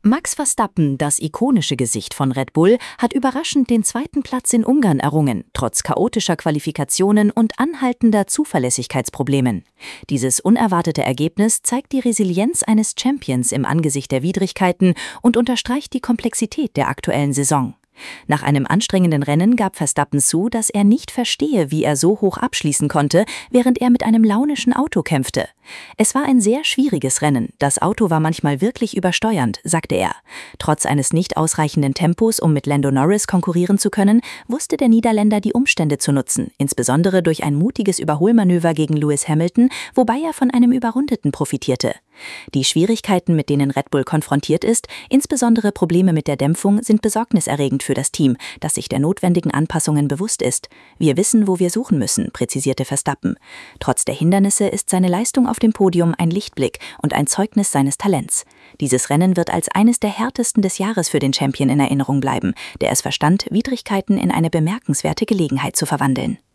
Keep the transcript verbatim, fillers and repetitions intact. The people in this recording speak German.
Max Verstappen, das ikonische Gesicht von Red Bull, hat überraschend den zweiten Platz in Ungarn errungen, trotz chaotischer Qualifikationen und anhaltender Zuverlässigkeitsproblemen. Dieses unerwartete Ergebnis zeigt die Resilienz eines Champions im Angesicht der Widrigkeiten und unterstreicht die Komplexität der aktuellen Saison. Nach einem anstrengenden Rennen gab Verstappen zu, dass er nicht verstehe, wie er so hoch abschließen konnte, während er mit einem launischen Auto kämpfte. Es war ein sehr schwieriges Rennen, das Auto war manchmal wirklich übersteuernd, sagte er. Trotz eines nicht ausreichenden Tempos, um mit Lando Norris konkurrieren zu können, wusste der Niederländer die Umstände zu nutzen, insbesondere durch ein mutiges Überholmanöver gegen Lewis Hamilton, wobei er von einem Überrundeten profitierte. Die Schwierigkeiten, mit denen Red Bull konfrontiert ist, insbesondere Probleme mit der Dämpfung, sind besorgniserregend für das Team, das sich der notwendigen Anpassungen bewusst ist. Wir wissen, wo wir suchen müssen, präzisierte Verstappen. Trotz der Hindernisse ist seine Leistung auf dem Podium ein Lichtblick und ein Zeugnis seines Talents. Dieses Rennen wird als eines der härtesten des Jahres für den Champion in Erinnerung bleiben, der es verstand, Widrigkeiten in eine bemerkenswerte Gelegenheit zu verwandeln.